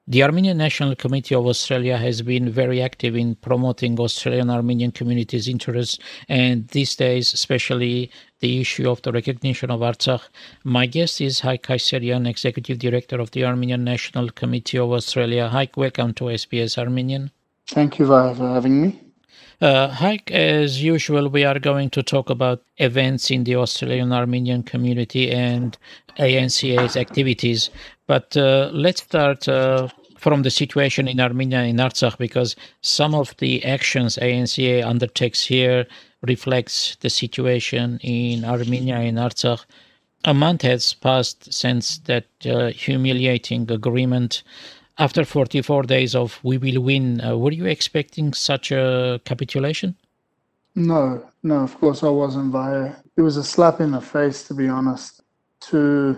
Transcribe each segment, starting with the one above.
The Armenian National Committee of Australia has been very active in promoting Australian Armenian communities' interests, and these days, especially the issue of the recognition of Artsakh. My guest is Haik Kayserian, Executive Director of the Armenian National Committee of Australia. Haik, welcome to SBS Armenian. Thank you for having me. Haik, as usual, we are going to talk about events in the Australian Armenian community and ANCA's activities. But let's start from the situation in Armenia in Artsakh, because some of the actions ANCA undertakes here reflects the situation in Armenia in Artsakh. A month has passed since that humiliating agreement. After 44 days of "we will win," were you expecting such a capitulation? No, of course I wasn't, Vaya. It was a slap in the face, to be honest. To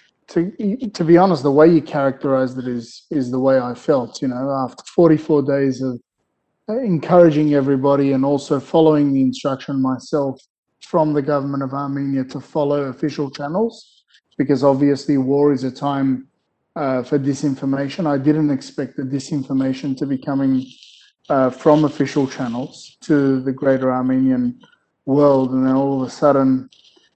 be honest, the way you characterized it is the way I felt. After 44 days of encouraging everybody and also following the instruction myself from the government of Armenia to follow official channels, because obviously war is a time for disinformation. I didn't expect the disinformation to be coming from official channels to the greater Armenian world, and then all of a sudden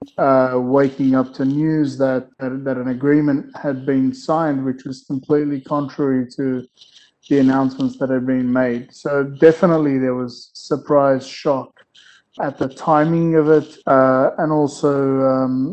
waking up to news that an agreement had been signed, which was completely contrary to the announcements that had been made. So definitely there was surprise, shock at the timing of it, and also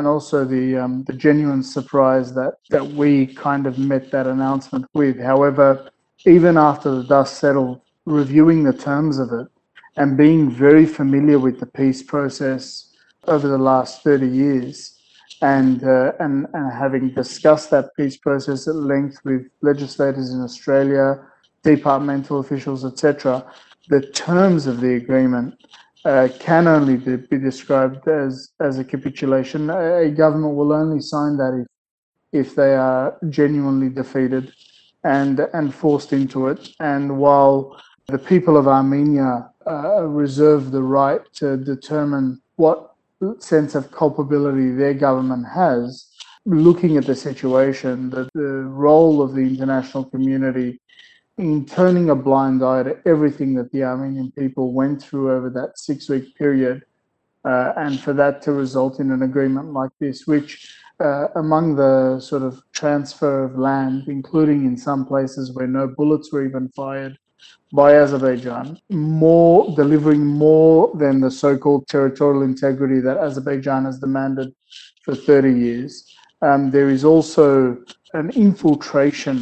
the genuine surprise that we kind of met that announcement with. However, even after the dust settled, reviewing the terms of it and being very familiar with the peace process over the last 30 years, and having discussed that peace process at length with legislators in Australia, departmental officials, etc., the terms of the agreement can only be described as a capitulation. A government will only sign that if they are genuinely defeated and forced into it. And while the people of Armenia reserve the right to determine what sense of culpability their government has, looking at the situation, the role of the international community in turning a blind eye to everything that the Armenian people went through over that 6-week period, and for that to result in an agreement like this, which among the sort of transfer of land, including in some places where no bullets were even fired by Azerbaijan, delivering more than the so-called territorial integrity that Azerbaijan has demanded for 30 years. There is also an infiltration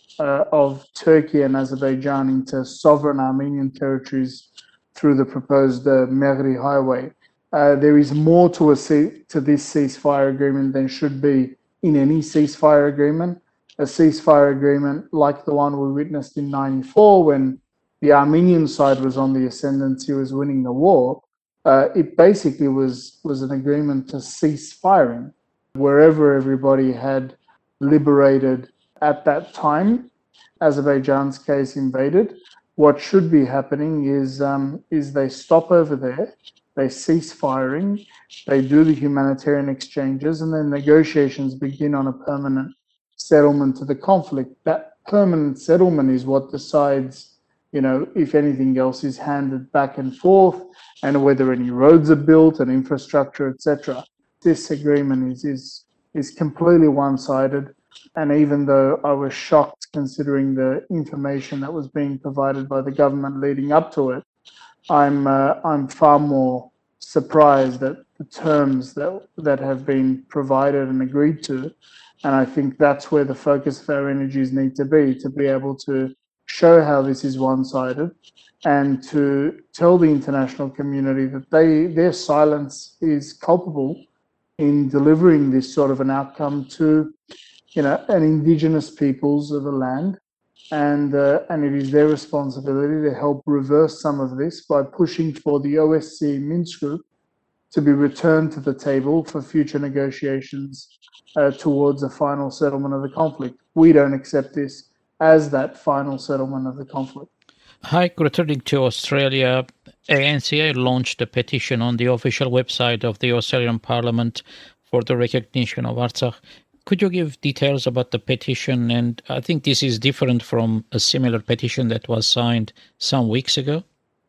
of Turkey and Azerbaijan into sovereign Armenian territories through the proposed Mehri Highway. There is more to this ceasefire agreement than should be in any ceasefire agreement. A ceasefire agreement like the one we witnessed in '94, when the Armenian side was on the ascendancy, was winning the war. It basically was an agreement to cease firing wherever everybody had liberated at that time. Azerbaijan's case invaded. What should be happening is they stop over there, they cease firing, they do the humanitarian exchanges, and then negotiations begin on a permanent settlement to the conflict. That permanent settlement is what decides, if anything else is handed back and forth, and whether any roads are built and infrastructure, etc. This agreement is completely one-sided. And even though I was shocked considering the information that was being provided by the government leading up to it, I'm far more surprised at the terms that have been provided and agreed to. And I think that's where the focus of our energies need to be able to show how this is one-sided, and to tell the international community that their silence is culpable in delivering this sort of an outcome to an indigenous peoples of the land, and it is their responsibility to help reverse some of this by pushing for the OSCE Minsk group to be returned to the table for future negotiations towards a final settlement of the conflict. We don't accept this as that final settlement of the conflict. Haik, returning to Australia, ANCA launched a petition on the official website of the Australian Parliament for the recognition of Artsakh. Could you give details about the petition? And I think this is different from a similar petition that was signed some weeks ago.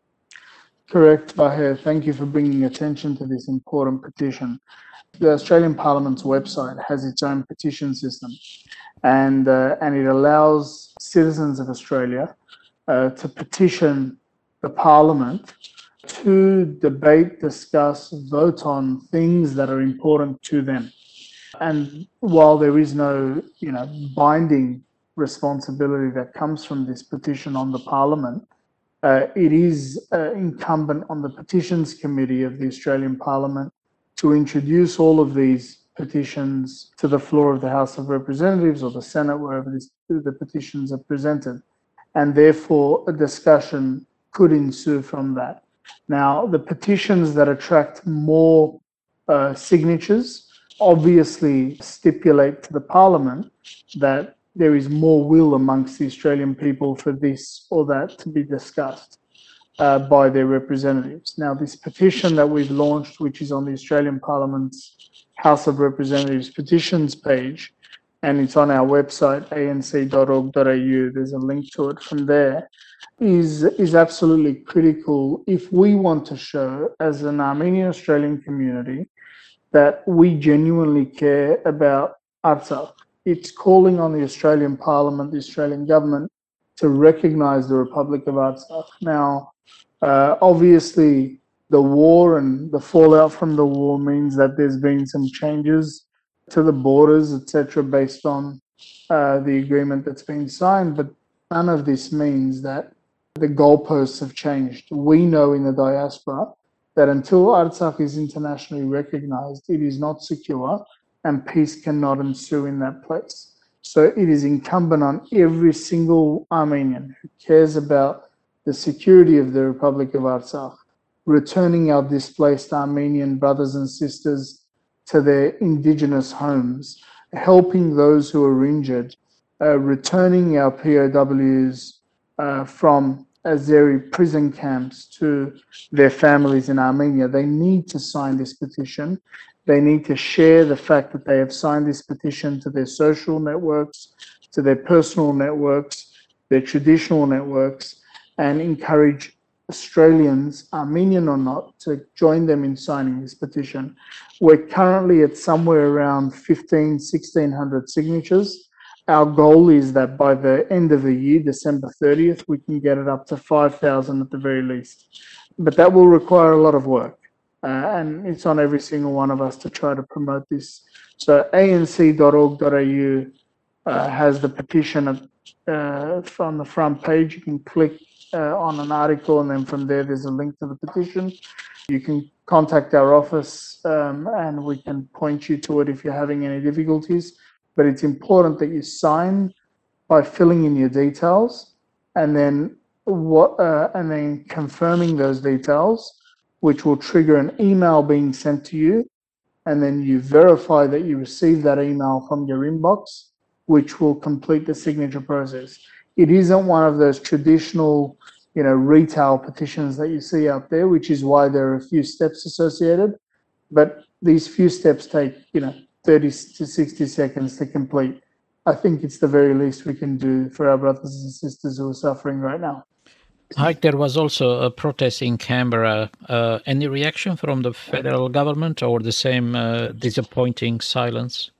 Correct, Bahir. Thank you for bringing attention to this important petition. The Australian Parliament's website has its own petition system, and it allows citizens of Australia to petition the Parliament to debate, discuss, vote on things that are important to them. And while there is no, binding responsibility that comes from this petition on the Parliament, it is incumbent on the Petitions Committee of the Australian Parliament to introduce all of these petitions to the floor of the House of Representatives or the Senate, wherever the petitions are presented. And therefore, a discussion could ensue from that. Now, the petitions that attract more signatures obviously stipulate to the Parliament that there is more will amongst the Australian people for this or that to be discussed by their representatives. Now, this petition that we've launched, which is on the Australian Parliament's House of Representatives petitions page, and it's on our website, anc.org.au, there's a link to it from there, is absolutely critical if we want to show, as an Armenian Australian community, that we genuinely care about Artsakh. It's calling on the Australian Parliament, the Australian government, to recognise the Republic of Artsakh. Now, obviously, the war and the fallout from the war means that there's been some changes to the borders, etc., based on the agreement that's been signed, but none of this means that the goalposts have changed. We know in the diaspora that until Artsakh is internationally recognized, it is not secure and peace cannot ensue in that place. So it is incumbent on every single Armenian who cares about the security of the Republic of Artsakh, returning our displaced Armenian brothers and sisters to their indigenous homes, helping those who are injured, returning our POWs from Azeri prison camps to their families in Armenia. They need to sign this petition. They need to share the fact that they have signed this petition to their social networks, to their personal networks, their traditional networks, and encourage Australians, Armenian or not, to join them in signing this petition. We're currently at somewhere around 1,600 signatures. Our goal is that by the end of the year, December 30th, we can get it up to 5,000 at the very least. But that will require a lot of work. And it's on every single one of us to try to promote this. So anc.org.au has the petition from the front page. You can click on an article, and then from there, there's a link to the petition. You can contact our office and we can point you to it if you're having any difficulties. But it's important that you sign by filling in your details and then confirming those details, which will trigger an email being sent to you. And then you verify that you received that email from your inbox, which will complete the signature process. It isn't one of those traditional, retail petitions that you see out there, which is why there are a few steps associated. But these few steps take, 30 to 60 seconds to complete. I think it's the very least we can do for our brothers and sisters who are suffering right now. Haik, there was also a protest in Canberra. Any reaction from the federal government or the same disappointing silence?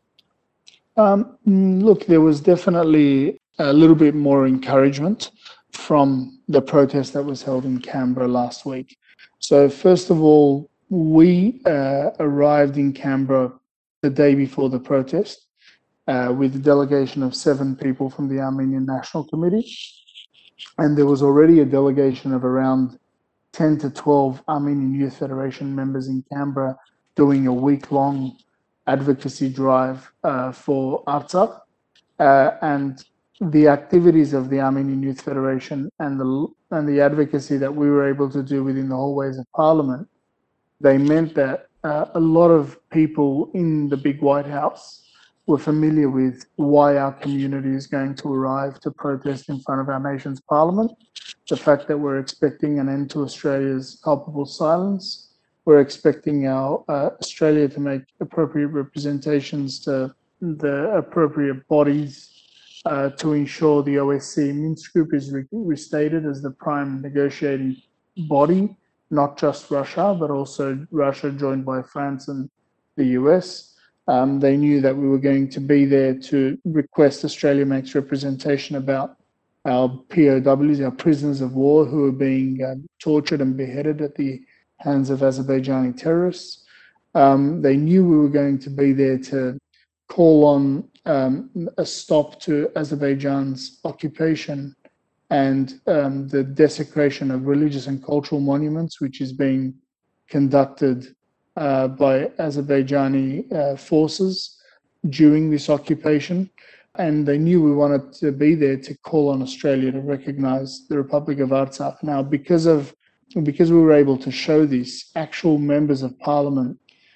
Look, there was definitely a little bit more encouragement from the protest that was held in Canberra last week. So first of all, we arrived in Canberra the day before the protest with a delegation of 7 people from the Armenian National Committee. And there was already a delegation of around 10 to 12 Armenian Youth Federation members in Canberra doing a week-long advocacy drive for Artsakh. And the activities of the Armenian Youth Federation and the advocacy that we were able to do within the hallways of Parliament, they meant that a lot of people in the big White House were familiar with why our community is going to arrive to protest in front of our nation's Parliament. The fact that we're expecting an end to Australia's culpable silence. We're expecting Australia to make appropriate representations to the appropriate bodies to ensure the OSCE Minsk Group is restated as the prime negotiating body, not just Russia, but also Russia joined by France and the US. They knew that we were going to be there to request Australia makes representation about our POWs, our prisoners of war, who are being tortured and beheaded at the hands of Azerbaijani terrorists. They knew we were going to be there to call on a stop to Azerbaijan's occupation and the desecration of religious and cultural monuments, which is being conducted by Azerbaijani forces during this occupation. And they knew we wanted to be there to call on Australia to recognize the Republic of Artsakh. Now, because we were able to show this, actual members of parliament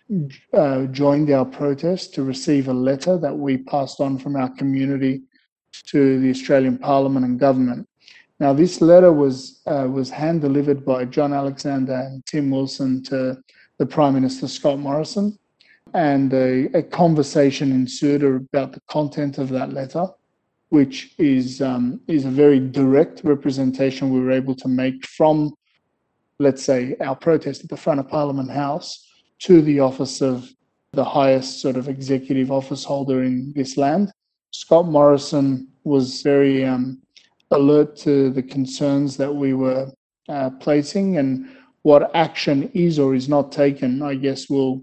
joined our protest to receive a letter that we passed on from our community to the Australian Parliament and government. Now, this letter was hand delivered by John Alexander and Tim Wilson to the Prime Minister Scott Morrison, and a conversation ensued about the content of that letter, which is a very direct representation we were able to make from, let's say, our protest at the front of Parliament House to the office of the highest sort of executive office holder in this land. Scott Morrison was very alert to the concerns that we were placing, and what action is or is not taken, I guess, will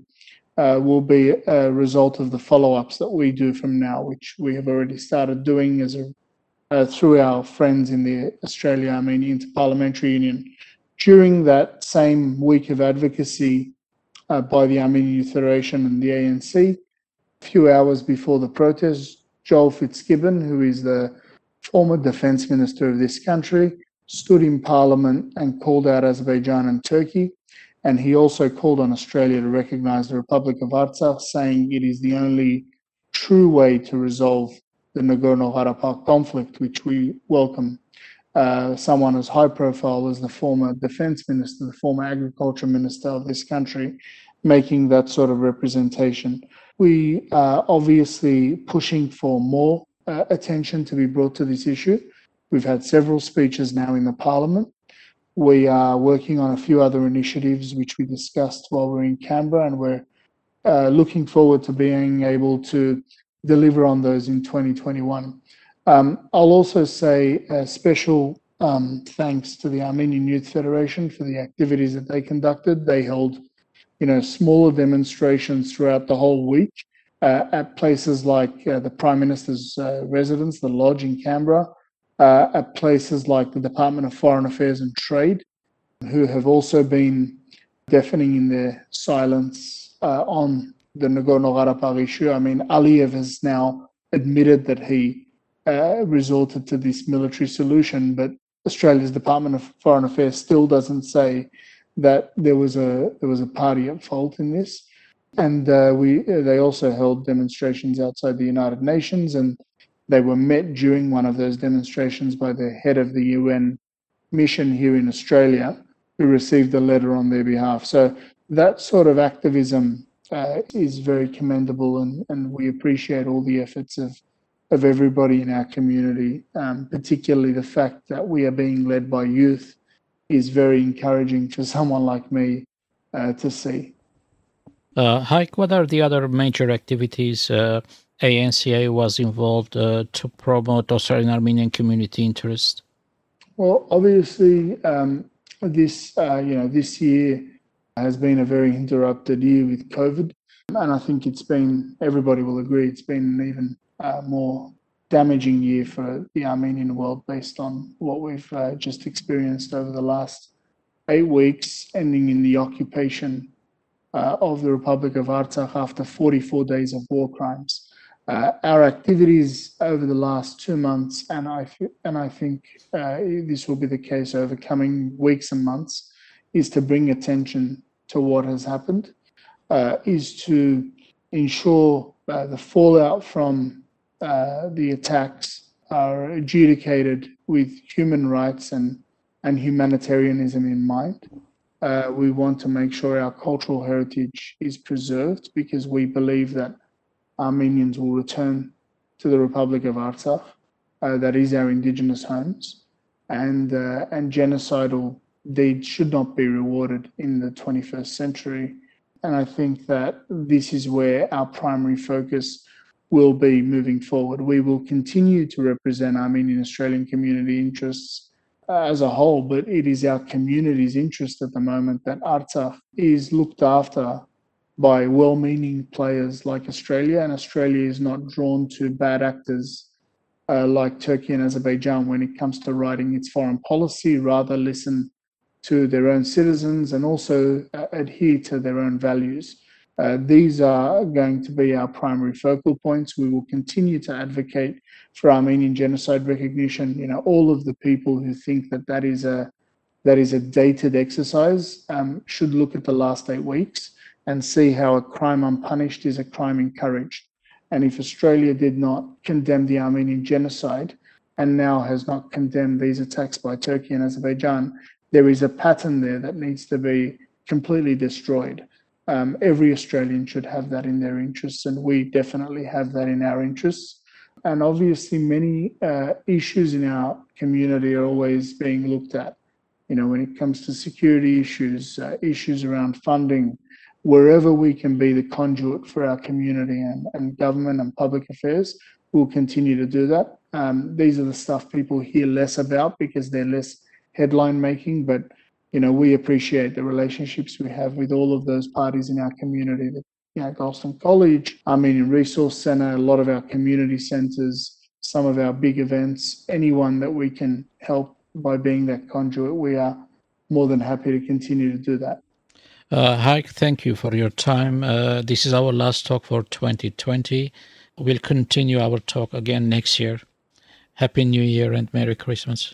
be a result of the follow-ups that we do from now, which we have already started doing through our friends in the Australia-Armenia Interparliamentary Union. During that same week of advocacy by the Armenian Youth Federation and the ANC, a few hours before the protest, Joel Fitzgibbon, who is the former defense minister of this country, stood in Parliament and called out Azerbaijan and Turkey. And he also called on Australia to recognise the Republic of Artsakh, saying it is the only true way to resolve the Nagorno-Karabakh conflict, which we welcome. Someone as high profile as the former defense minister, the former agriculture minister of this country, making that sort of representation. We are obviously pushing for more attention to be brought to this issue. We've had several speeches now in the Parliament. We are working on a few other initiatives which we discussed while we were in Canberra, and we're looking forward to being able to deliver on those in 2021. I'll also say a special thanks to the Armenian Youth Federation for the activities that they conducted. They held, smaller demonstrations throughout the whole week at places like the Prime Minister's residence, the Lodge in Canberra, at places like the Department of Foreign Affairs and Trade, who have also been deafening in their silence on the Nagorno-Karabakh issue. I mean, Aliyev has now admitted that he resorted to this military solution, but Australia's Department of Foreign Affairs still doesn't say that there was a party at fault in this. And they also held demonstrations outside the United Nations, and they were met during one of those demonstrations by the head of the UN mission here in Australia, who received a letter on their behalf. So that sort of activism is very commendable, and we appreciate all the efforts of everybody in our community. Particularly the fact that we are being led by youth is very encouraging for someone like me to see. Haik, what are the other major activities ANCA was involved to promote Australian Armenian community interest? Well, obviously, this year has been a very interrupted year with COVID, and I think everybody will agree, it's been an even more damaging year for the Armenian world based on what we've just experienced over the last 8 weeks, ending in the occupation of the Republic of Artsakh after 44 days of war crimes. Our activities over the last 2 months, and I think this will be the case over coming weeks and months, is to bring attention to what has happened, is to ensure the fallout from the attacks are adjudicated with human rights and humanitarianism in mind. We want to make sure our cultural heritage is preserved, because we believe that Armenians will return to the Republic of Artsakh, that is our indigenous homes, and genocidal deeds should not be rewarded in the 21st century. And I think that this is where our primary focus will be moving forward. We will continue to represent Armenian Australian community interests as a whole, but it is our community's interest at the moment that Artsakh is looked after by well-meaning players like Australia, and Australia is not drawn to bad actors like Turkey and Azerbaijan when it comes to writing its foreign policy, rather listen to their own citizens and also adhere to their own values. These are going to be our primary focal points. We will continue to advocate for Armenian genocide recognition. You know, all of the people who think that that is a dated exercise should look at the last 8 weeks and see how a crime unpunished is a crime encouraged. And if Australia did not condemn the Armenian genocide and now has not condemned these attacks by Turkey and Azerbaijan, there is a pattern there that needs to be completely destroyed. Every Australian should have that in their interests, and we definitely have that in our interests. And obviously, many issues in our community are always being looked at. You know, when it comes to security issues, issues around funding, wherever we can be the conduit for our community and government and public affairs, we'll continue to do that. These are the stuff people hear less about because they're less headline making, but you know, we appreciate the relationships we have with all of those parties in our community. You know, Galston College, Armenian Resource Centre, a lot of our community centres, some of our big events, anyone that we can help by being that conduit, we are more than happy to continue to do that. Haik, thank you for your time. This is our last talk for 2020. We'll continue our talk again next year. Happy New Year and Merry Christmas.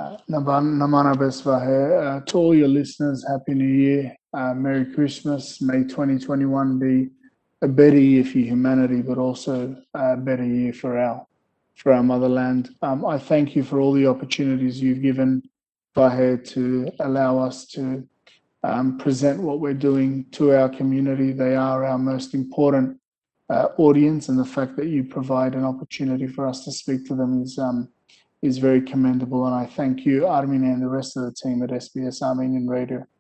Namana Besvahe. To all your listeners, Happy New Year, Merry Christmas. May 2021 be a better year for humanity, but also a better year for our motherland. I thank you for all the opportunities you've given, Vahe, to allow us to present what we're doing to our community. They are our most important audience, and the fact that you provide an opportunity for us to speak to them is very commendable. And I thank you, Armin, and the rest of the team at SBS Armenian Radio.